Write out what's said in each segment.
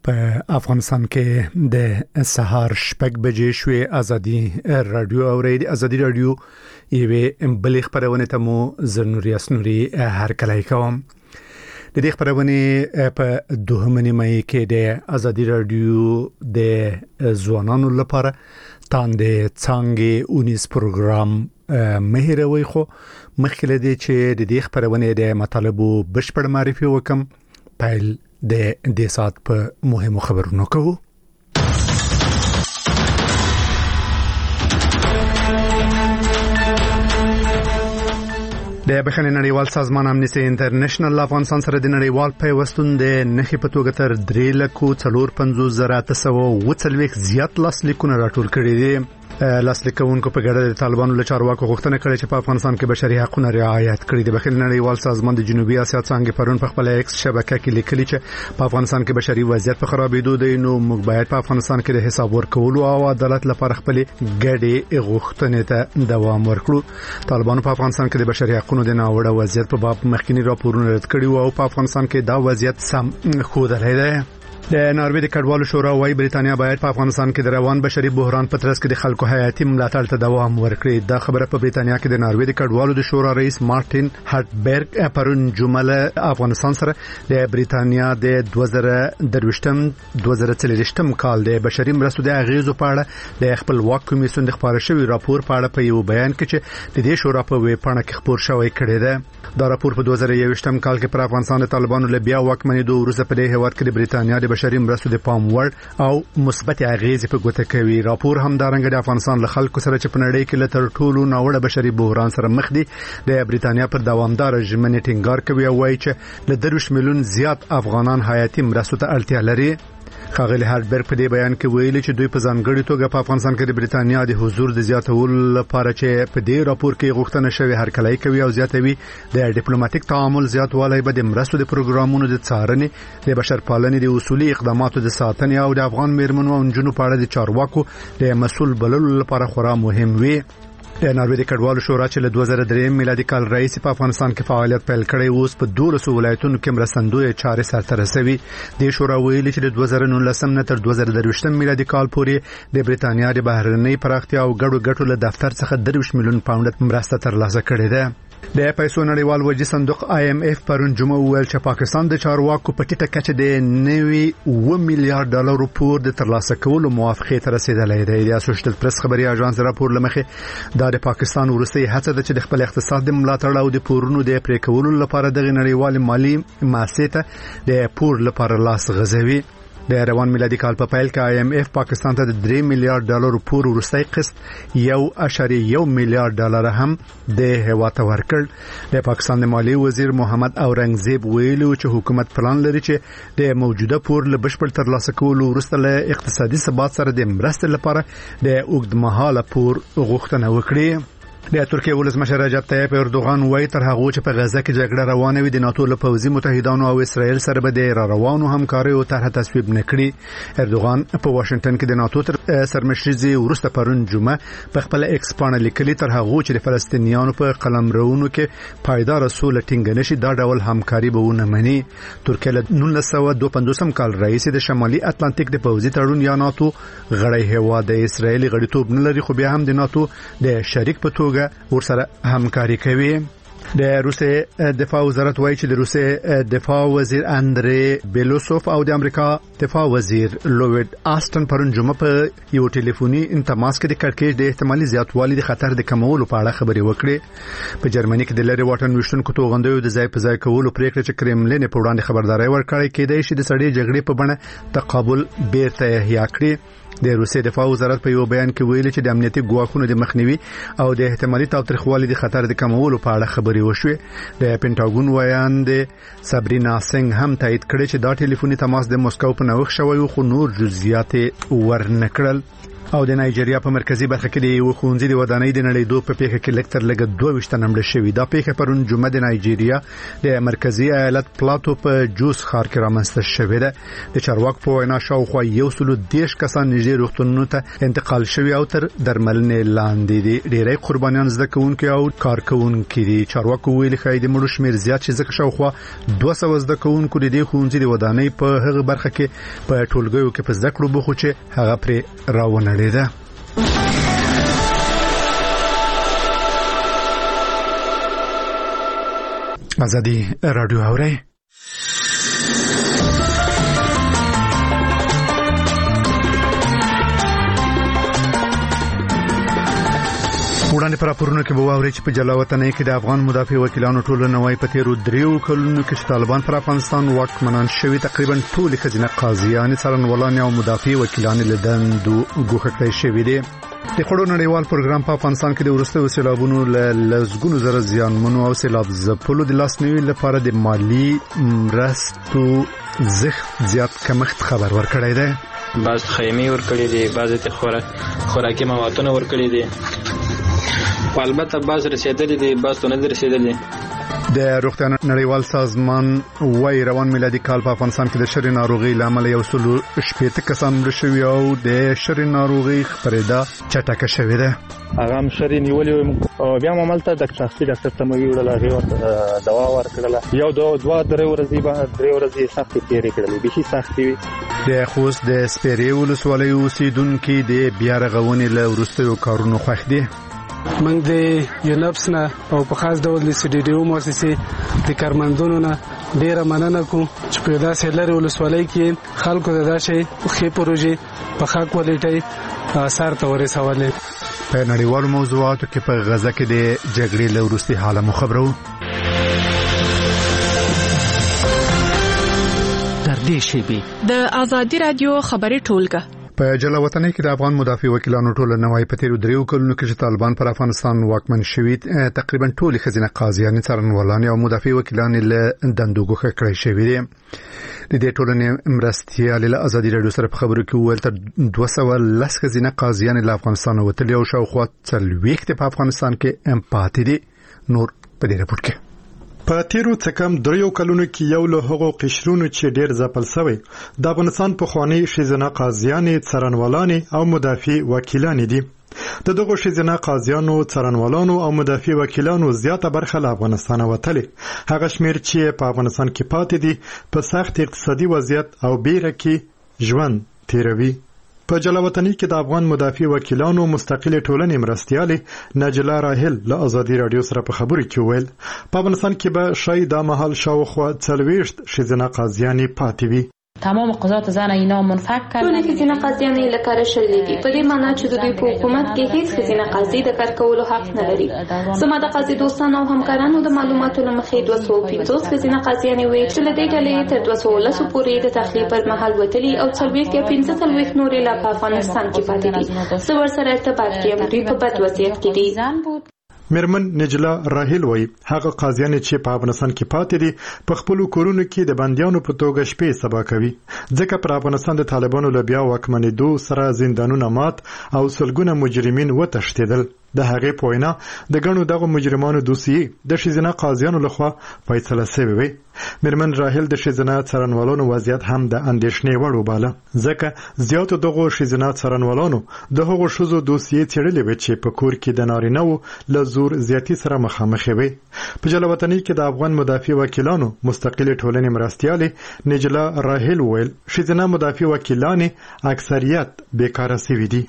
په افغانستان کې د سهار شپږ بجې شوې ازادي رادیو اوریدي ازادي رادیو یوه بلې خبرونه ته مو زنوري اسنوري هر کله کوم د دې خبرونه په 2 مې کې د ازادي رادیو د ځوانانو لپاره تاندې څنګه اونیس پروګرام مهیروي خو مخکله دي چې د دې خبرونه د مطالبو بشپړ معرفي وکم پایل د سات په مهمو خبرونو کوو د بخښنې نړیوال سازمان امنیستي انټرنیشنل افغانستان سره د نړیوال پیوستون د نخې په توګه تر 3,450,940 زیات لاسلیکونه راټول کړي دي. لاسلیکونکو په ګډه د طالبانو له چارواکو غوښتنه کړې چې په افغانستان کې بشري حقوقو رعایت کړي. د بخښنې نړیوال سازمان د جنوبي اسیا څنګه پرون په خپل ایکس شبکه کې لیکلي چې په افغانستان کې بشري وضعیت په خرابېدو دی، نو موږ باید په افغانستان کې د حساب ورکولو او عدالت لپاره خپل ګډې غوښتنې ته دوام ورکړو. طالبانو په افغانستان کې د بشري حقوقو د ناوړه وضعیت په باب مخکینی راپورونه رد کړي او په افغانستان کې دا وضعیت سم ښودلی دی. د ناروې د کډوالو شورا وايي بریتانیا باید په افغانستان کې د روان بشري بحران په ترڅ کې د خلکو حیاتي ملاتړ ته دوام ورکړي. دا خبره په بریتانیا کې د ناروې د کډوالو د شورا رئیس مارټین هارټبرګ پرون جمعه افغانستان سره د بریتانیا د 2023 کال د بشري مرستو د اغیزو په اړه د خپلواک کمیسیون د خبرو شوی راپور په اړه په یو بیان کې چې د دې شورا په ویب پاڼه کې خبر شوی کړی دی. دا راپور په 2021 کال کې پر افغانستان د طالبانو له بیا واکمنېدو وروسته په دې هیواد کې د بریتانیا د بشري مرستو د پام وړ او مثبت اغیز په ګوته کوي. راپور هم دارنګ د افغانستان له خلکو سره چې په نړۍ کې له تر ټولو ناوړه بشري بحران سره مخ دي د بریتانیا پر دوامدار ژمنې ټینګار کوي او وایي چې له 30 میلیون زیات افغانان حیاتي مرستو ته اړتیا لري. خاغلی هارټبرګ په دې بیان کې ویلي چې دوی په ځانګړي توګه په افغانستان کې د بریتانیا د حضور د زیاتولو لپاره چې په دې راپور کې غوښتنه شوی هرکلی کوي او زیاتوي د ډیپلوماټیک تعامل زیاتوالی به د مرستو د پروګرامونو د څارنې د بشرپالنې د اصولي اقداماتو د ساتنې او د افغان میرمنو او نجونو په اړه د چارواکو د مسؤل بللو لپاره خورا مهم وي. د ناروې د کډوالو شورا چې له 2003 میلادي کال راهیسې په افغانستان کې فعالیت پیل کړی اوس په 12 ولایتونو کې مرستندوی چارې سرته رسوي. د شورا ویلي چې د 2019 نه تر 2023 میلادي کال پورې د بریتانیا د بهرنۍ پراختیا او ګډو ګټو له دفتر څخه 30 میلیون پاونډ مرسته ترلاسه کړې ده. د پیسو نړیوال وجې صندوق IMF پرون جمعه ویل چې پاکستان د چارواکو په ټیټه کچه د 9 میلیارډ ډالر پور د ترلاسه کولو موافقه ته رسیدلې ده. د اسوشییټډ پریس خبري اژانس راپور لمخې دا د پاکستان ورستۍ هڅه ده چې د خپل اقتصاد د ملاتړ او د پورونو د پرې کولو لپاره د نړیوال مالی مؤسسه د پور لپاره لاس غځوي. د روان میلادي کال په پیل کې IMF پاکستان ته د 3 میلیارډ ډالر پور ورستۍ قسط 1.1 میلیارډ ډالر هم د هیواد ته ورکړ. د پاکستان د مالی وزیر محمد اورنګزیب ویلو چې حکومت پلان لري چې د موجوده پور له بشپړ ترلاسه کولو وروسته له اقتصادي ثبات سره د مرستې لپاره د اوږدمهاله پور غوښتنه وکړي. د ترکیه ولسمشر رجب طیب اردوغان وايي تر هغه چې په غزه کې جګړه روانه وي د ناتو له پوځي متحدانو او اسرائیل سره به د روانو همکارۍ او طرح تصویب نکړي. اردوغان په واشنگټن کې د ناتو تر سرمشري وروسته پرون جمعه په خپل ایکس باندې لیکلي تر هغه چې د فلسطینیانو په قلمرونو کې پایدار سول ټینګ نشي دا ډول همکاري به ونه مني. ترکیه له 1952 کال راهیسې د شمالي اتلانتیک د پوځي تړون یا ناتو غړی هیواد د اسرائیل غړیتوب نه لري، خو بیا هم د ناتو د شریک په توګه ورسره همکاري کوي. د روسیې دفاع وزارت وایي چې د روسیې دفاع وزیر اندری بیلوسوف او د امریکا دفاع وزیر لوید آستن پرون جمعه په یو ټلیفوني تماس کې د کړکېچ د احتمالي زیاتوالي د خطر د کمولو په اړه خبرې وکړې. په جرمني کې د لری واټن وشتونکو توغندیو د ځای په ځای کولو پریکړه چې کرملین په وړاندې خبرداري ورکړې کېدای شي د سړې جګړې په بڼه تقابل بیرته احیا کړي. د روسیې دفاع وزارت په یو بیان کې ویلي چې د امنیتي ګواښونو د مخنیوي او د احتمالي تاوتریخوالي د خطر د کمولو په اړه خبرې وشوې. د پینټاګون ویاند سابرینا سنگ هم تایید کړی چې دا ټلیفوني تماس د مسکو په نوښت شوی خو نور جزئیات ورنکړل. او د نایجیریا په مرکزی برخه کې د یو خونځي د ودانۍ د نړیدو په پیښه کې لکتر لګ 22 نمړ شوې. دا پیښه پرون جمعه د نایجیریا د مرکزی ایالت پلاتو په جوس ښار کې رامنځته شوې ده. د چارواکو په وینا شاوخوا 110 کسان نږدې روغتونونو ته انتقال شوي او تر درملنې لاندې دي. ډېری قربانیان زده کوونکي او کارکوونکي دي. چارواکو ویلي ښایي د مړو شمیر زیات شي ځکه شاوخوا 200 زده کوونکو د دې خونځي د ودانۍ په هغه برخه کې په ټولګیو کې په زده کړو بوخو چې هغه پرې راونړېده. ازادي رادیو اوري. وړاندې پر راپورونو کې به واوري چې په جلاوطنۍ کې د افغان مدافع وکیلانو ټولنه وايي په تیرو 3 کلونو کې طالبان پر افغانستان واکمنان شوي تقریبا ټول خزینه قاضیان څارنوالان او مدافع وکیلان له دندو ګوښه کړی شوي دي. د خړو نړیوال پروګرام په افغانستان کې د وروستیو سیلابونو له لزګونو زره زیانمنو او سیلاب ځپلو د لاسنیوي لپاره د مالی مرستو زیات کمښت خبر ورکړی دی. بعض خیمې ورکړي دي، بعض ته خوراکي موادونه ورکړي دي، البته بعض رسیدلې دي، بعض نه رسیدلې. د روغتیا نړیوال سازمان وايي روان میلادي کال په افغانستان کې د شری ناروغي لامل یو سلو شپېته کسان مړ شوي او د شری ناروغي خبرېدا چټکه شوې ده. هغه شری نیولې او بیا عملته د شخصي ډاکټر ته مې ویل هغه دوا ورکړله. یو دوه درې ورځې سختي تیرې کړلې، به شي سختي وي. د خوست د سپېرې ولسوالۍ اوسیدونکو د بیا رغونې له وروستیو کارونو خوښ دي. موږ د یونپس نه او په خاص ډول د سټډیو مؤسسې د کارمندونو نه ډیره مننه کوم چې په داسې لري ولسوالۍ کې خلکو د داسې ښه پروژې په ښه کوالټي اثر ته ورسولې. په نړیوالو موضوعاتو کې په غزه کې د جګړې له وروستي حاله مو خبرو. در دې شیبې د ازادي رادیو خبري ټولګه په جلاوطنۍ کې د افغان مدافع وکیلانو ټولنه وايي په تیرو 3 کلونو کې چې طالبان پر افغانستان واکمن شوي تقریبا ټول خزینه قاضیان څارنوالان او مدافع وکیلان له دندو ګوښه کړی شوي دي. د دې ټولنې مرستيال له ازادي رادیو سره په خبرو کې ویل تر 210 خزینه قاضیان له افغانستان وتلي او شاوخوا 40 په افغانستان کې پاتې دي. نور په دې راپور کې په تیرو څکم 3 کلونو کې یو له هغو قشرونو چې ډیر ځپل شوی د افغانستان په خواني شیزنه قاضیان څارنوالان او مدافع وکیلان دي. دغه شیزنه قاضیانو څارنوالانو او مدافع وکیلانو زیاته برخه له افغانستان وتلي. هغه شمیر چې په افغانستان کې پاتې دي په سخت اقتصادي وضعیت او بیره کې ژوند تیروي. په جلاوطنۍ کې د افغان مدافع وکیلانو مستقله ټولنې مرستياله نجلا راهل له ازادي رادیو سره په خبرو کې ویل په افغانستان کې به شاید د محل شاوخوا 40 شیزنه قاضیان پاتې وي. تمام قضات زن اینا منفک کردن. ټول خزینه قاضیان یې لکه شړلې دي. په دې معنی چې د دوی په حکومت کې هیڅ خزینه قاضي د کار کولو حق نه لري. زما د قاضي دوستانو او همکارانو د معلوماتو لمخې 250 خزینه قاضیان وي چې له دې ډلې تر 210 پورې د تخلیه پر مهال وتلي او 40 یا 15 نورې لا په افغانستان کې پاتې دي. سور سره ارتباط کې دوی په بد وضعیت کې دي. مرمن نجلا راهل وای هغه قاضیان چې په افغانستان کې پاتې دي په خپل کورونو کې د بنديانو په توګه شپې سبا کوي ځکه پر افغانستان د طالبانو له بیا واکمنېدو سره زندانونه مات او سلګونه مجرمین وتښتیدل. د هغې په وینا د ګڼو دغه مجرمانو دوسیې د شیزنه قاضیانو لخوا فیصله شوې وي. مرمن راهل د شیزنه څارنوالانو وضعیت هم د اندېښنې وړ وباله ځکه زیاتو دغه شیزنه څارنوالانو د هغو شوزو دوسیې څېړلې وي چې په کور کې د نارینه‌و له زور زیاتی سره مخامخ وي. په جلاوطنۍ کې د افغان مدافع وکیلانو مستقله ټولنې مرستياله نجلا راهل ویل شیزنه مدافع وکیلان اکثریت بیکاره شوي دي.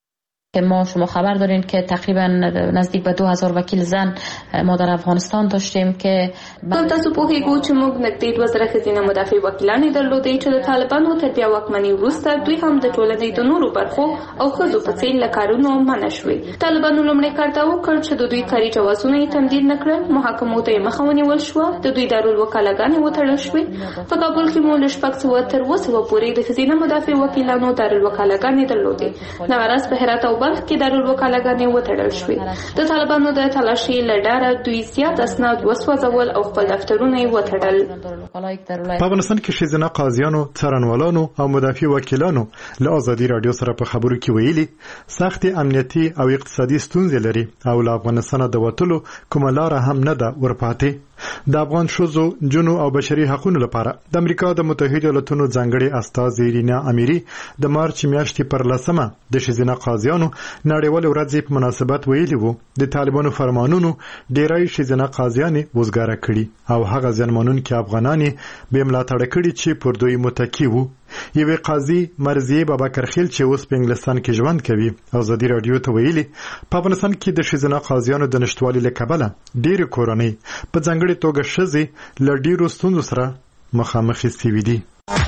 که شما خبر دارین که تقریبا نزدیک به 2000 وکیل زن ما در افغانستان داشتیم که تاسو په هیګو چې موږ نږدې 2000 خزینه مدافع وکیلان درلودې چې د طالبانو تر بیا واکمنۍ وروسته دوی هم د ټولنې د نورو برخو او خزو په څیر لکارونو منع شوي. طالبانو لومړی کار دا وکړ چې د دوی کاري جوازونه یې تمدید نکړل. محاکمو ته مخه ونیول شو. د دوی دارالوکالګانې وتړل شوې. په کابل کې مو له شپږ سوه تر 200 پورې د خزینه مدافع وکیلانو دارالوکالګانې درلودې. نوراز په هرات او په بلخ کې دارالوکالهګانې وتړل شوې. د طالبانو د تلاشي له ډاره دوی زیات اسناد وسوځول او خپل دفترونه یې وتړل. په افغانستان کې ښځینه قاضیانو، څارنوالانو او مدافع وکیلانو له ازادي رادیو سره په خبرو کې ویلي سختي امنیتي او اقتصادي ستونزې لري او له افغانستان د وټلو کومه لار هم نه ده ورپاتې. د افغان شوزو جنو او بشري حقوقو لپاره د امریکا د متحده ایالاتونو ځانګړي استازي رینا اميري د مارچ میاشتې پر 10مه د ښځینه قاضیانو نړیوال ورځ په مناسبت ویلي وو د طالبانو فرمانونو ډیری ښځینه قاضیان وزګاره کړي او هغه ځنمنونکي افغانان به ملاتړ کړي چې پر دوی متکی وو. یوه قاضي مرزیه بابکر خیل چې اوس په انګلستان کې ژوند کوي ازادي رادیو ته ویلي په افغانستان کې د ښځینه قاضیانو د نشټوالي له کبله ډېر کورنۍ په ځانګړي توګه ښځې له ډېرو ستونزو سره مخامخ شوي دي.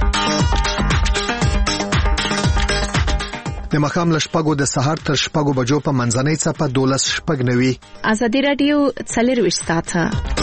د مخام لشپګو د سهار تر شپګو بجو په منځنۍ څپه 12:09 ازادي رادیو 24 ساعته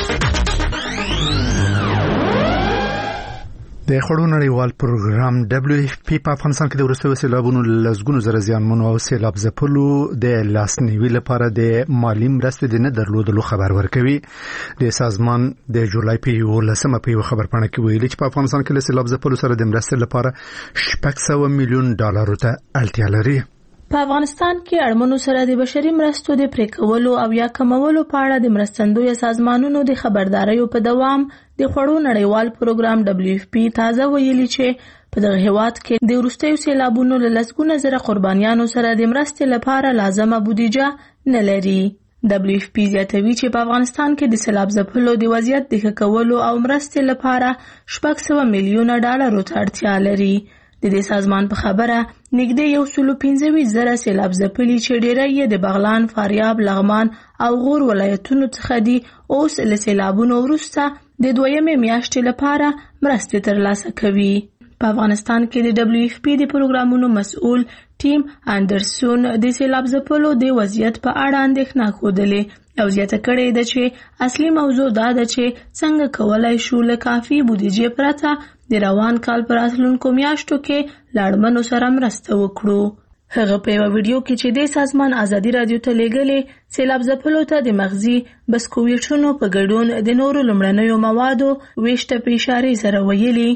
د خړو نړیوال پروګرام WFP په افغانستان کې د ورستیو سیلابونو لزګونو زره زیانمنو او سیلاب ځپلو د لاسنیوي لپاره د مالی مرستې د نه درلودلو خبر ورکوي. د سازمان د جولای په 11مه په خبر پاڼه کې ویلي چې په افغانستان کې له سیلاب ځپلو سره د مرستې لپاره $600 میلیون ته اړتیا لري. په افغانستان کې اړمنو سره د بشري مرستو د پریکولو او یا کمولو په اړه د مرستندوی سازمانونو د خبرداريو په دوام د خړو نړیوال پروګرام WFP تازه ویلي چې په دغه هیواد کې د ورستیو سیلابونو له لسګونه زره قربانیانو سره د مرستې لپاره لازمه بودیجه نه لري. WFP زیاتوي چې په افغانستان کې د سیلاب ځپلو د وضعیت د ښه کولو او مرستې لپاره $600 میلیون ته اړتیا لري. د دې سازمان په خبره نږدې 125,000 سیلاب ځپلي چې ډیری یې د بغلان، فاریاب، لغمان او غور ولایتونو څخه دي اوس له سیلابونو وروسته د دویمې میاشتې لپاره مرستې ترلاسه کوي. په افغانستان کې د WFP د پروګرامونو مسؤل ټیم اندرسون د سیلاب ځپلو د وضعیت په اړه اندېښنه ښودلې او زیاته کړې ده چې اصلي موضوع دا ده چې څنګه کولای شو له کافي بودیجې پرته د روان کال پر راتلونکو میاشتو کې لاړمنو سره مرسته وکړو. هغه په یو ویډیو کې چې د سازمان ازادي رادیو ته لېږلې سیلاب ځپلو ته د مغزي بسکویټونو په ګډون د نورو لومړنیو موادو ویشته په اشارې سره ویلي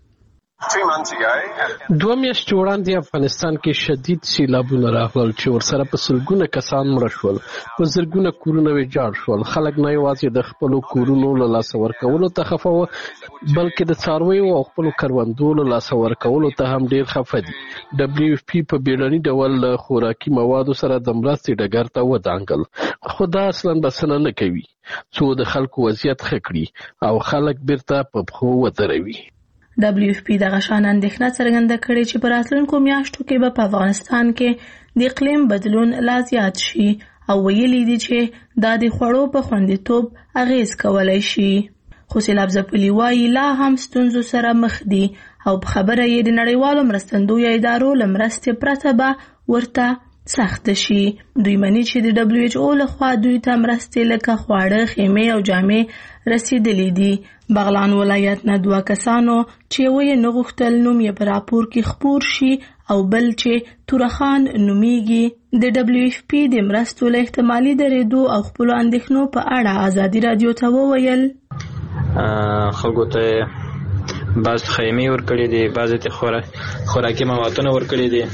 2 میاشتې وړاندې افغانستان کې شدید سیلابونه راغلل چې ورسره په سلګونه کسان مړه شول، په زرګونه کورونه ویجاړ شول. خلک نه یوازې د خپلو کورونو له لاسه ورکولو ته خفه وو بلکې د څارویو او خپلو کروندو له لاسه ورکولو ته هم ډیر خفه دي. WFP په بیړني ډول له خوراکي موادو سره د مرستې ډګر ته ودانګل، خو دا اصلا بسنه نه کوي څو د خلکو وضعیت ښه کړي او خلک بیرته په پښو ودروي. WFP دغه شان اندېښنه څرګنده کړې چې په راتلونکو میاشتو کې به په افغانستان کې د اقلیم بدلون لا زیات شي او ویلي دي چې دا د خوړو په خوندیتوب اغیز کولای شي. خو سیلاب ځپلي وایي لا هم ستونزو سره مخ دي او په خبره یې د نړیوالو مرستندویو ادارو له مرستې پرته به ورته سخت شي. دوی مني چې د WHO لخوا دوی ته مرستې لکه خواړه، خیمې او جامې رسیدلې دي. بغلان ولایت نه 2 کسانو چې یو یې نه غوښتل نوم یې په راپور کې خپور شي او بل چې تورخان نومیږي د WFP د مرستو له احتمالي درېدو او خپلو اندېښنو په اړه ازادي رادیو ته وویل خلکو ته بعض خیمې ورکړي دي، بعض ته خوراکي موادونه ورکړي دي،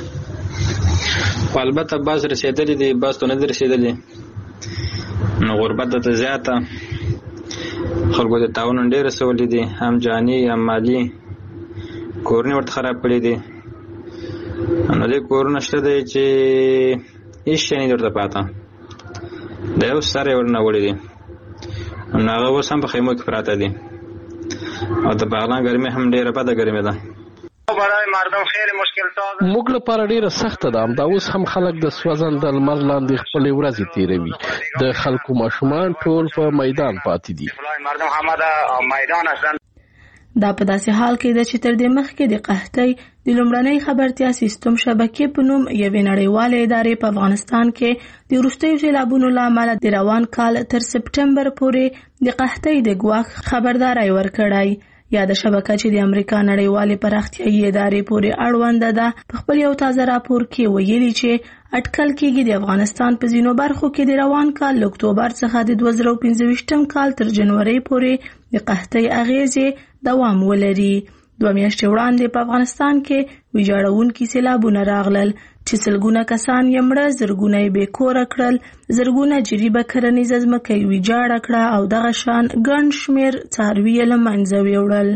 البته بعض رسیدلي دي، بعض ته نه رسیدلي. نو غربت ته زیاته خلکو ته تاوان ډېر رسولي دي، هم جاني هم مالي. کورونه ورته خراب کړي دي. نو دې کورونه شته دی چې هیڅ شی نه درته پاته د یو سر یې ورنه وړي دي. نو هغه اوس هم په خیمو کې پراته دي او د بغلان ګرمي هم ډېره بده ګرمي ده. موږ لپاره ډیره سخته ده. همدا اوس هم خلک د سوځنده لمر لاندې خپلې ورځې تیروي. د خلکو ماشومان ټول په میدان پاتې دي. دا په داسې حال کې ده چې تر دې مخکې د قحطۍ د لومړنۍ خبرتیا سیستم شبکې په نوم یوې نړیوالې ادارې په افغانستان کې د وروستیو سیلابونو له امله د روان کال تر سپټمبر پورې د قحطۍ د ګواښ خبرداری ورکړی. یاد شبکه چې د امریکا نړیوالې پراختیایي ادارې پورې اړوند ده په خپل یو تازه راپور کې ویلي چې اټکل کېږي د افغانستان په ځینو برخو کې د روان کال له اکتوبر څخه د 2025 کال تر جنوري پورې د قحطۍ اغیزې دوام ولري. 2 میاشتې وړاندې په افغانستان کې ویجاړونکي سیلابونه راغلل چې سلګونه کسان یې مړه، زرګونه یې بې کوره کړل، زرګونه جریبه کرنیزه ځمکه یې ویجاړه کړه او دغه شان ګڼ شمېر څاروي یې له منځه ویوړل.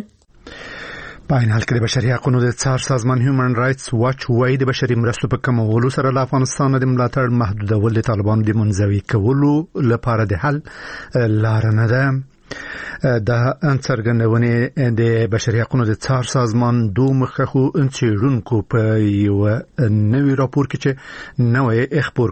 په عین حال کې د بشري حقوقو د څار سازمان هیومن رائټس واچ وايي د بشري مرستو په کمولو سره له افغانستان د ملاتړ محدودول د طالبانو د منزوي کولو لپاره د حل لار نه ده. د څرګندونې د بشري حقوقو د څار سازمان دوه مخکښو څېړونکو په یو نوي راپور کې چې نوې خبر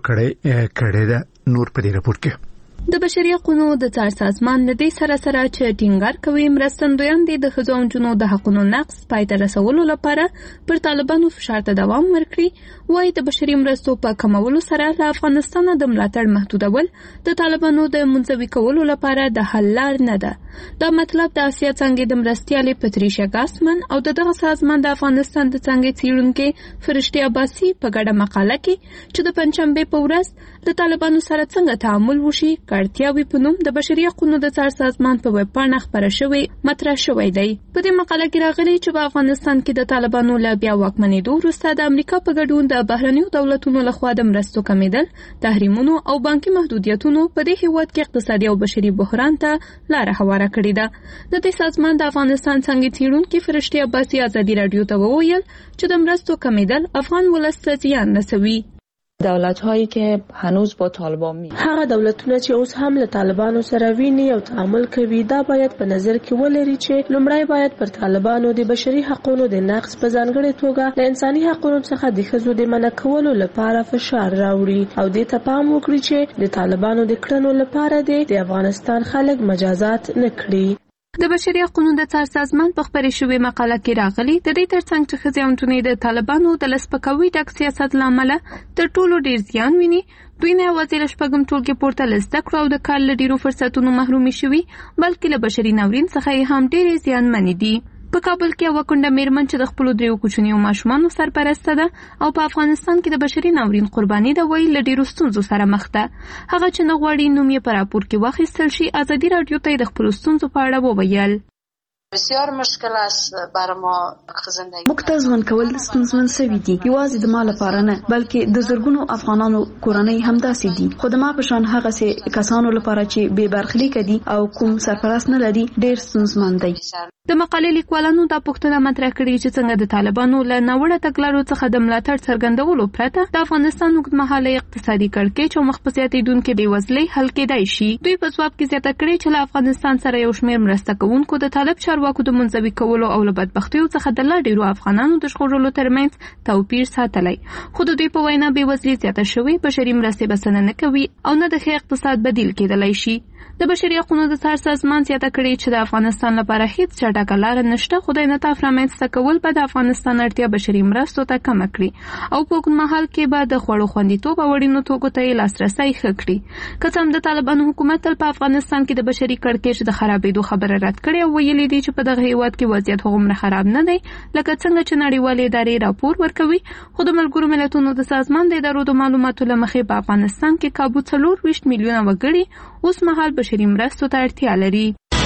کړی ده. نور په دې راپور کې د بشري حقوقو د څار سازمان د دې سره چې ټینګار کوي مرستندویان د ښځو او نجونو د حقوقو نقض پای ته رسولو لپاره پر طالبانو فشار ته دوام ورکړي. وايي د بشري مرستو په کمولو سره له افغانستان د ملاتړ محدودول د طالبانو د منزوي کولو لپاره د حل لار نه ده. دا مطلب د آسیا څنګه د مرستیالې پتریشیا ګاسمن او دغه سازمان د افغانستان د څنګه څېړونکو فرشتي عباسي په ګډه مقاله کې چې د پنځشنبه په ورځ د طالبانو سره څنګه تعامل وشي کارتیاوي په نوم د بشري حقوقو د څار سازمان په ویب پاڼه خبره شوی مطرح شوی دی. په دې مقاله کې راغلي چې په افغانستان کې د طالبانو له بیا واکمنېدو وروسته د امریکا په ګډون د بهرنیو دولتونو لخوا د مرستو کمیدل، تحریمونو او بانکي محدودیتونو په دې هیواد کې اقتصادي او بشري بحران ته لار هواره کړې ده. د دې سازمان د افغانستان څنګه څېړونکو فرشتي عباسي ازادي رادیو ته وویل چې د مرستو کمیدل افغان ولس ته زیان رسوي. دولت‌هایی که هنوز با طالبان هغه دولتونه چې اوس هم له طالبانو سره ویني او تعامل کوي دا باید په نظر کې ولري چې لومړی باید پر طالبانو د بشري حقوقو د نقض په ځانګړي توګه له انساني حقوقو څخه د ښځو د منع کولو لپاره فشار راوړي او دې ته پام وکړي چې د طالبانو د کړنو لپاره د افغانستان خلک مجازات نه کړي. د بشري حقوقو د څار سازمان په خبرې شوې مقاله کې راغلي د دې ترڅنګ چې ښځې او نجونې د طالبانو د لسپکوي ډک سیاست له امله تر ټولو ډېر زیان ویني. دوی نه یوازې له شپږم ټولګې پورته له زده کړو او د کار له ډېرو فرصتونو محرومي شوي بلکې له بشري ناورین څخه یې هم ډېرې زیانمنې دي. په کابل کې یوه کونډه میرمن چې د خپلو 3 کوچنیو ماشومانو سرپرسته ده او په افغانستان کې د بشري ناورین قرباني ده وایي له ډېرو ستونزو سره مخ ده. هغه چې نه غواړي نوم یې په راپور کې واخیستل شي ازادي راډیو ته د خپلو ستونزو په اړه وویل. بسیار مشکل است برای ما زندگی. موږ ته ژوند کول ستونزمن شوي دي، یوازې د ما لپاره نه بلکې د زرګونو افغانانو کورنۍ همداسې دي. خو د ما په شان هغه کسانو لپاره چې بې برخلیک دي او کوم سرپرست نه لري ډېر ستونزمن دی. د مقالې لیکوالانو دا پوښتنه مطرح کړې چې څنګه د طالبانو له ناوړه تګلارو څخه د ملاتړ څرګندولو پرته د افغانستان اوږدمهاله اقتصادي کړکېچ او مخ په زیاتېدونکې بېوزلۍ حل کېدای شي. دوی په ځواب کې زیاته کړې چې له افغانستان سره یو شمېر مرسته کوونکو د طالب چارواکو د منزوي کولو او له بدبختیو څخه د لا ډېرو افغانانو د ژغورلو ترمنځ توپیر ساتلی. خو د دوی په وینا بېوزلي زیاته شوې، بشري مرستې بسنه نه کوي او نه د ښه اقتصاد بدیل کېدلی شي. د بشري حقوقو د څار سازمان زیاته کړې چې د افغانستان لپاره هیڅ چټکه لاره نشته، خو د انعطاف رامنځته کول به د افغانستان اړتیا بشري مرستو ته کمه کړي او په اوږدمهال کې به د خوړو خوندیتوب او اړینو توکو ته یې لاسرسی ښه کړي. که څه هم د طالبانو حکومت تل په افغانستان کې د بشري کړکېچ د خرابېدو خبره رد کړې او ویلي دي چې په دغه هیواد کې وضعیت هغومره خراب نه دی لکه څنګه چې نړیوالې ادارې راپور ورکوي. خو د ملګرو ملتونو د سازمان د ادارو د معلوماتو له مخې په افغانستان کې کابو 24 میلیونه وګړي اوس مهال بشري مرستو ته اړتیا لري.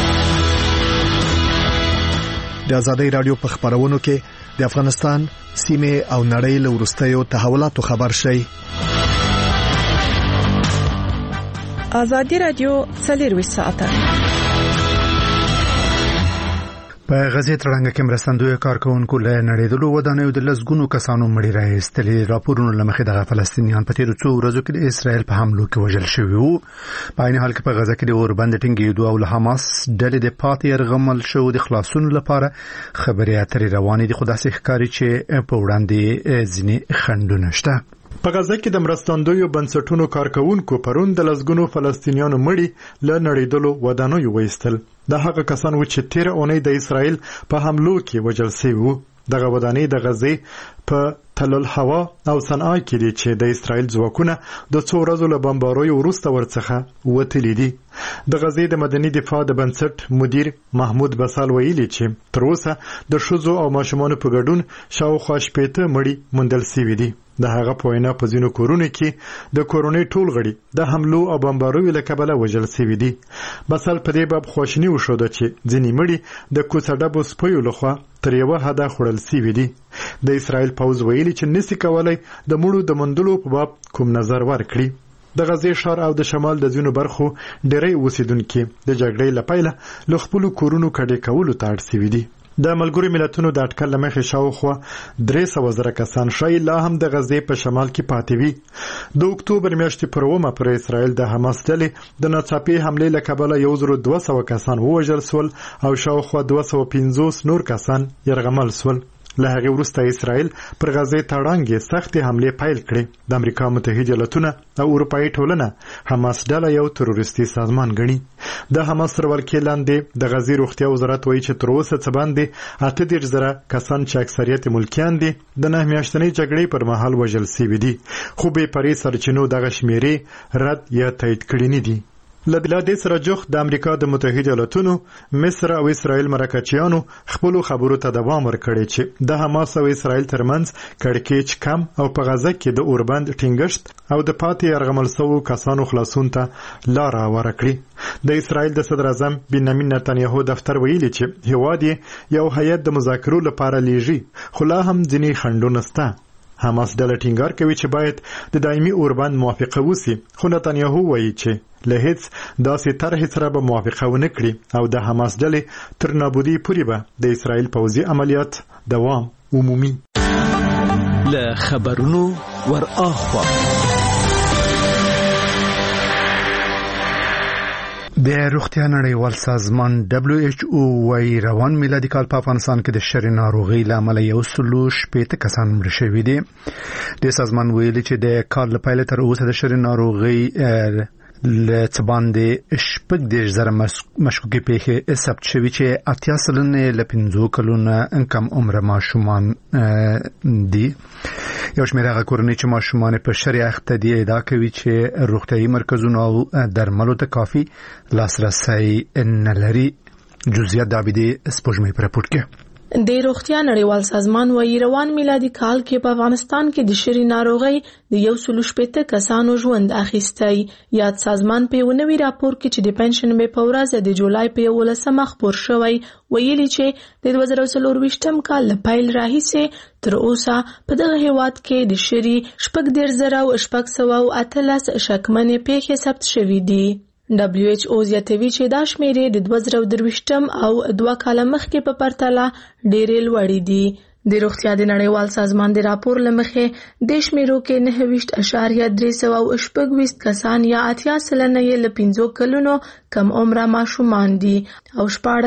د آزادۍ رادیو په خبرونو کې د افغانستان سیمه او نړۍ له وروستیو تحولاتو خبر شي. آزادۍ رادیو 24 ساعته په غزې تړنګ کې مرستندوی کارکونکو له نړیدلو ودانیو د لسګونو کسانو مړي راایستلې. راپورونو لمخې دغه فلسطینیان په تیرو 2 ورځو کې د اسرائیل په حملو کې وژل شوي وو. په عین حال کې په غزه کې د اوربند ټینګېدو او له حماس ډلې د پاتې يرغمل شو د خلاصون لپاره خبرې اترې روانې دي، خو داسې ښکاري چې په وړاندې ځینې خنډونه شته. په غزه کې د مرستندویو بنسټونو کارکونکو پرون د لسګونو فلسطینیانو مړي له نړیدلو ودانیو وایستل. دا هغه کسان و چې 13 اونۍ د اسرائیل په حملو کې وژل شوي وو. دغه ودانۍ د غزې په تل الهوا او صنعا کې دي چې د اسرائیل ځواکونه د څو ورځو له بمباروي وروسته ورڅخه وتلي دي. د غزې د مدني دفاع د بنسټ مدیر محمود بسال ویلي چې تر اوسه د ښځو او ماشومانو په ګډون شاوخوا 80 مړي موندل شوي دي. د هغه په وینا په ځینو کورونو کې د کورونې ټول غړي د حملو او بمباروي له کبله وژل شوي دي. بسال په دې باب خواشیني وښوده چې ځینې مړي د کوڅه‌ډبو سپیو لخوا تر یوه حده خوړل شوي دي. د اسرائیل پوځ ویلي چې نشي کولای د مړو د موندلو په باب کوم نظر ورکړي. د غزې ښار او د شمال د ځینو برخو ډېری اوسیدونکي د جګړې له پیله له خپلو کورونو کډې کولو ته اړ شوي دي. د ملګرو ملتونو د اټکل له مخې شاوخوا 300,000 کسان شاید لا هم د غزې په شمال کې پاتې وي. د اکتوبر میاشتې پر 1 پر اسرائیل د حماس ډلې د ناڅاپي حملې له کبله 1200 کسان ووژل شول او شاوخوا 250 نور کسان یرغمل شول. له هغې وروسته اسرائیل پر غزې تړانګې سختې حملې پیل کړې. د امریکا متحده ایالتونه او اروپایي ټولنه حماس ډله یو تروریستي سازمان ګڼي. د حماس تر ولکې لاندې د غزې روغتیا وزارت وایي چې تر اوسه څه باندې 38,000 کسان چې اکثریت ملکیان دي د 9 میاشتنۍ جګړې پر مهال وژل شوي دي، خو بې پرې سرچینو دغه شمیرې رد یا تایید کړي نه دي. له دې سره جوخت د امریکا د متحده ایالتونو، مصر او اسرائیل مرکچیانو خپل خبرو ته دوام ورکړي چې د حماس او اسرائیل ترمنځ کړکېچ کم او په غزه کې د اوربند ټینګښت او د پاتې یرغمل شوو کسانو خلاصون ته لار هواره کړي. د اسرائیل د صدر اعظم بنیامین نتانیاهو دفتر ویلي چې هیواد یو هیئت د مذاکرو لپاره لیږي، خو لا هم ځینې خنډونه شته. حماس ډله ټینګار کوي چې باید د دایمي اوربند موافقه وشي، خو نتانیاهو وایي چې له هیڅ داسې طرحې سره به موافقه ونه کړي او د حماس ډلې تر نابودۍ پورې به د اسرائیل پوځي عملیات دوام ومومي. له خبرونو ور اخوا د روغتیا نړیوال سازمان WHO وايي روان میلادي کال په افغانستان کې د شری ناروغي لامل 180 کسان مړ شوي دي. د سازمان ویلي چې د کال په پیل تر اوسه د شری ناروغي له باندې 10,000 مشکوکې پیښې ثبت شوي چې 80 سلنه له 5 کلونو کم عمر ماشومان دي. یو شمېر هغه کورنۍ چې ماشومان په شری اخته دي ادعا کوي چې روغتيایي مرکزونه او درملو ته کافي لاسرسي نه لري. جزئیات داویدي سپوږمۍ پر راپور کې. د روغتیا نړیوال سازمان وايي روان میلادي کال کې په افغانستان کې د شری ناروغي د 180 کسانو ژوند اخیستی. یاد سازمان په یو نوي راپور کې چې د پنځشنبه په ورځ د جولای په 11 خبر شوی ویلي چې د 2024 کال له پیل راهیسې تر اوسه په دغه هیواد کې د شری 4,618 شکمنې پیښې ثبت شوې دي. WHO زیاتوي چې دا شمیرې د 2023 او 2 کال مخکې په پرتله ډېرې لوړې دي. د روغتیا د نړیوال سازمان د راپور لمخې د شمیرو کې 9.328 کسان یا 80 سلنه یې له 5 کلونو کم عمره ماشومان دي او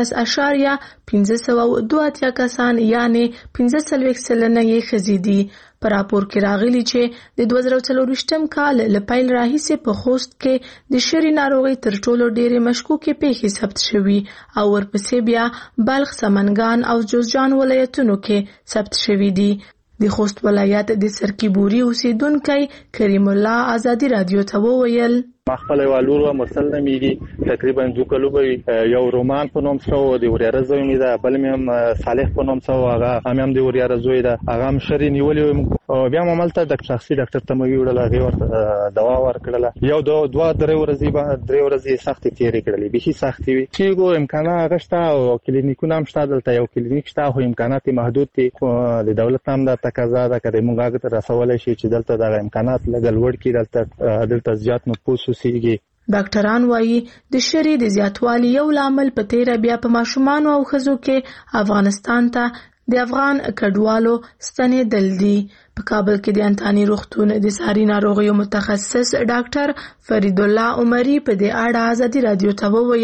14.582 کسان یعنی 15 سلنه یې ښځې دي. په راپور کې راغلي چې د 2024 کال له پیل راهیسې په خوست کې د شری ناروغي تر ټولو ډېرې مشکوکې پیښې ثبت شوي او ورپسې بیا بلخ، سمنګان او جوزجان ولایتونو کې ثبت شوي دي. د خوست ولایت د سرکیبوري اوسیدونکي کریم الله آزادي رادیو ته وویل ما خپل والور و مرسل نمیږي تقریبا 2 کلو به یو رومان په نوم شو د وریاره زوی می ده، بل مې صالح په نوم شو، هغه هم د وریاره زوی ده، هغه هم شری نیولې بیا مملته د شخصي ډاکټر ته مې ویل هغه ورته دوا ورکړله. یو 2-3 ورځې به 3 ورځې سختې تیرې کړلې، به هیڅ سختې وي کېګو امکانات غشته او کلینیکونه هم شته، دلته یو کلینیک شته خو امکانات محدود دي. خو د دولت هم د تقاضا ده کړي موږ هغه ته رسولای شي چې دلته د امکانات لګل وړ کې دلته زیات نفوس وسیږي. ډاکټران وایي د شری د زیاتوالي یو لامل په تیر بیا په ماشومان او ښځو کې افغانستان ته د افغان کډوالو ستنېدل دي. په کابل کې د انتاني روغتون د ساري ناروغیو متخصص ډاکټر فرید الله عمري په دې اړه آزادي رادیو ته وویل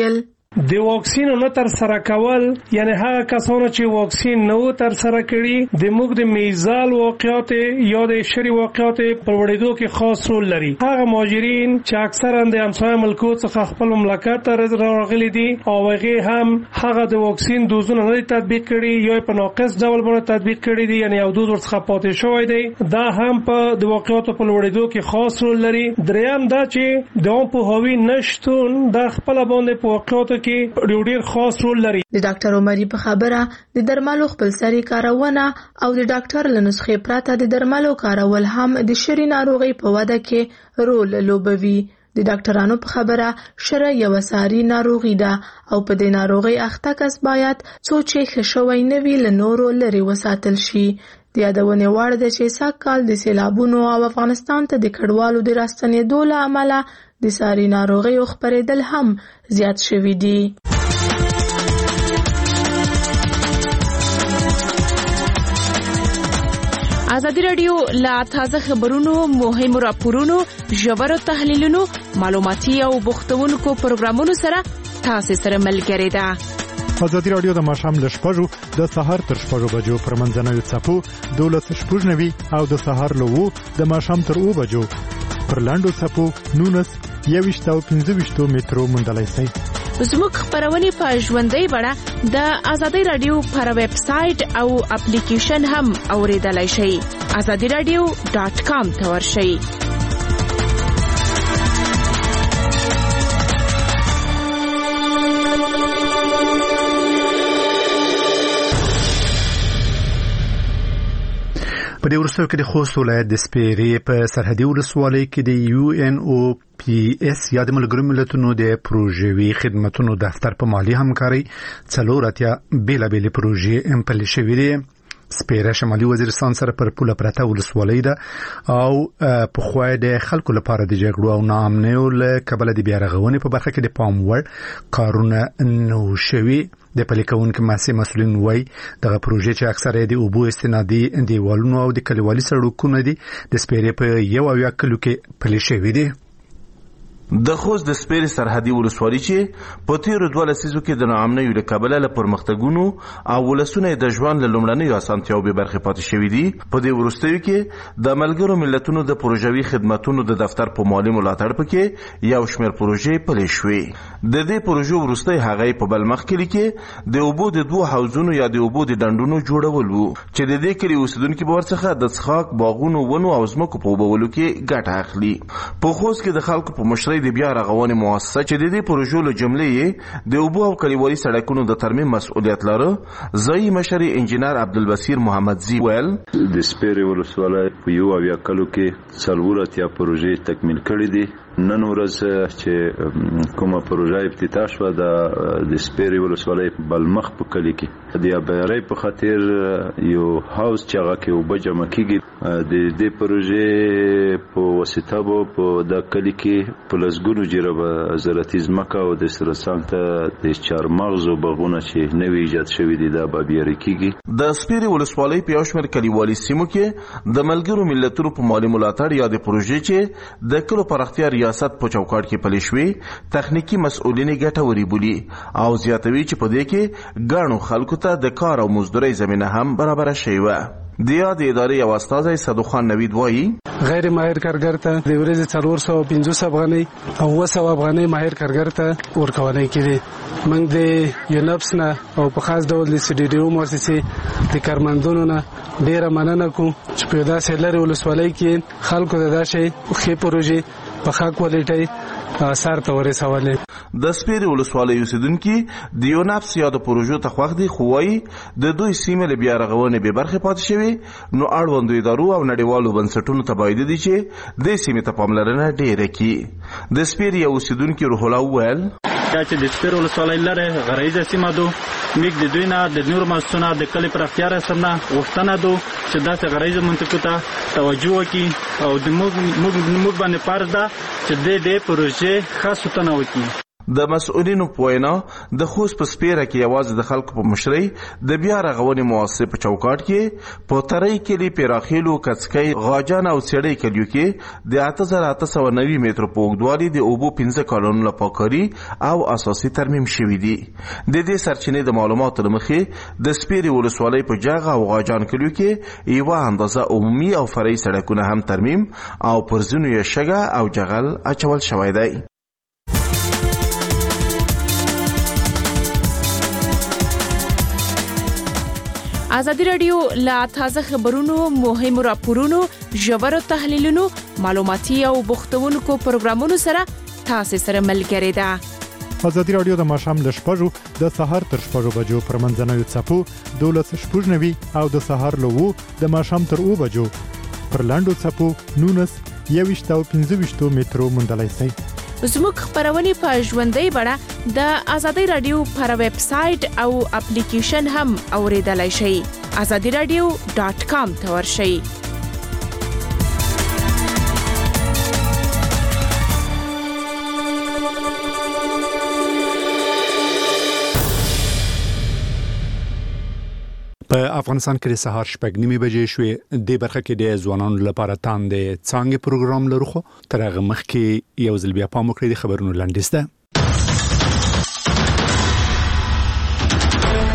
د واکسین نه تر سره کول یعنی هغه کسانو چې واکسین نه تر سره کړي د موږ د میزال واقعات یا د شری واقعات پر وړېدو کې خاص رول لري. هغه مهاجرین چې اکثرا د همسایه ملکونو څخه خپل مملکت ته راغلي دي او هغه هم هغه د واکسین دوزونه نه تطبیق کړي یا په ناقص ډول باندې تطبیق کړي دي یعنی یو دوز ورڅخه پاتې شوی دی، دا هم په د واقعاتو په وړېدو کې خاص رول لري. دریم دا چې د په هوی نشټون د خپل باندې په واقعاتو کې ډېر خاص رول لري. د ډاکټر عمري په خبره د درملو خپلسري کارونه او د ډاکټر له نسخې پرته د درملو کارول هم د شری ناروغي په وده کې رول لوبوي. د ډاکټرانو په خبره شری یو ساري ناروغي ده او په دې ناروغي اخته کس باید څو چې خښوي نه وی له نورو لري وساتل شي. د یادونه وړ ده چې ساکال د سیلابونو او افغانستان ته د کډوالو د راستنېدو له امله د ساري ناروغي خبرېدل هم زیات شوي دي. ازادي رادیو لا تازه خبرونو، مهم راپورونو، ژورو تحلیلونو، معلوماتي او بوختونکو پروګرامونو سره تاسو سره ملګری ده. ازادي رادیو د ماښام ل 6:00 د سحر تر 6:00 بجو پر منځنوي څپو 12:90 او د سحر له 2 د ماښام تر 2 بجو پر لاندو څپو 19:25 مترو مندلای شي. زموږ خبرونه په ژوندۍ بڼه د ازادي رادیو پر ویب سټ او اپلیکیشن هم اوریدلای شئ. azadiradio.com ته ورشئ. په دې ورسره کې د خوست ولایت د سپیرې په سرحدي ولسوالۍ کې د UNOPS یا د ملګرو ملتونو د پروژوي خدماتو دفتر په مالی همکاري 4 بیلابېلې پروژې امپلې شوې دي. سپیره شمالي وزیرستان سره پر پوله پرته ولسوالۍ ده او په خو د خلکو لپاره د جګړو او ناامنیو له کبله د بیارغونې په برخه کې د پام وړ کارونه نو شوي. د پلیکونکو مسؤلین وایي دغه پروژې چې اکثره د اوبو استنادي دیوالونو او د کلیوالي سړکونو دي د سپیرې په یو کلو کې پلي شوي دي. د خوست د سپیرې سرحدي ولسوالۍ چې په تیرو 2 لسیزو کې د ناامنیو له کبله له پرمختګونو او ولسونه د ژوند له لومړنیو اسانتیاو به برخه پاتې شوي دي، په دې وروستیو کې د ملګرو ملتونو د پروژوي خدماتو د دفتر په مالی ملاتړ پکې یو شمېر پروژې پلي شوې. د دې پروژو وروستۍ هغه په بلمخ کلي کې د اوبو د 2 حوضونو یا د اوبو د ډنډونو جوړول وو چې د دې کلي اوسیدونکو به ورڅخه د څښاک باغونو ونو او ځمکو په اوبولو کې ګټه اخلي. په خوست کې د خلکو په مشرۍ د بیا رغونې مؤسسه چې د دې پروژو له جملې د اوبو او کلیوالي سړکونو د ترمیم مسؤلیت لري ځایي مشر انجینر عبدالبصیر محمدزی ویل د سپیرې ولسوالۍ په یو کلو کې 4 پروژې تکمیل کړې دي. نن ورځ چې کومه پروژه افتتاح شوه د سپیرې ولسوالۍ بلمخ په کلي کې د ابیارۍ په خاطر یو هاوس چې هغه کې اوبه جمع کیږي د دې پروژې په واسطه به په د کلي کې په لسګونو جریبه زراعتي ځمکه او د سرسنګ ته د چارمغزو باغونه چې نوي ایجاد شوي دي دا به ابیارۍ کیږي. د سپیرې ولسوالۍ په یو شمېر کلیوالي سیمو کې د ملګرو ملتونو په مالي ملاتړ یا د پروژې چې د کلو پراختیا ریاست په چوکاټ کې پلي شوې تخنیکی مسؤلین ګټوري بولي او زیاتوي چې په دې کې ګڼو خلکو ته د کار او مزدوري زمينه هم برابر شي. د ادارې یو استاد صدو خان نوید وایي غیر ماهر کارګر ته د ورځې 450 افغانۍ او 200 افغانۍ ماهر کارګر ته ورکول کېږي. موږ د یونپس نه او په خاص ډول د CDDO مؤسسې د کارمندونو نه ډیره مننه کوم چې په داسې لري ولسوالۍ کې خلکو ته دا شي خې پروژې په ښه کوالټي اثر ته ورسولې. د سپیرې ولسوالۍ اوسیدونکو د یونپس یا د پروژو ته خوښ دي خو وايي د دوی سیمه له بیا رغونې به برخه پاتې شوی نو اړوندو ادارو او نړیوالو بنسټونو ته باید دي چې د سیمه ته پاملرنه ډیره کړي. د سپیرې اوسیدونکو روح الله ویل چې د سپیرې ولسوالۍ لره غریزه سیمه دو میګ د دوی نه د نور مسونه د کلی پر اختیار سره وختنه دو چې داسې غریزه منطقه ته توجه وکړي او د موږ باندې فرض ده چې د دې پروژې خاصه تنه وکړي. د مسؤلینو په وینا د خوست په سپیره کې یوازې د خلکو په مشرۍ د بیا رغونې مؤسسې په چوکاټ کې په ترۍ کلي پیراخیلو کڅکۍ غاجان او سړۍ کلیو کې د 8890 مترو په اوږدوالي د اوبو 15 کالونو پاککاري او اساسي ترمیم شوي دي. د دې سرچینې د معلوماتو له مخې د سپیرې ولسوالۍ په جاغ او غاجان کلیو کې یوه اندازه عمومي او فرعي سړکونه هم ترمیم او پر ځینو یې شګه او جغل اچول شوی دی. ازادي رادیو لا تازه خبرونو مهم راپورونو ژور تحلیلونو معلوماتي او بوختونکو پروګرامونو سره تاسو سره ملګری ده. ازادي رادیو د ماښام ل 6 د سهار تر 6 بجو پر منځنوي چپو 12:90 او د سهار له 2 د ماښام تر 2 بجو پر لاندو چپو 19 او 15 مترو مندلای سي. زموږ خبرونه په ژوندۍ بڼه د ازادي رادیو پر ویب سټ او اپلیکیشن هم اوریدلای شئ. azadiradio.com ته ورشئ. په افغانستان کې د سهار 8:30 بجې شوې د برخه کې د ځوانانو لپاره تاند څنګه پروګرام لرو خو تر هغه مخکې یو ځل بیا پام وکړئ د خبرونو لاندې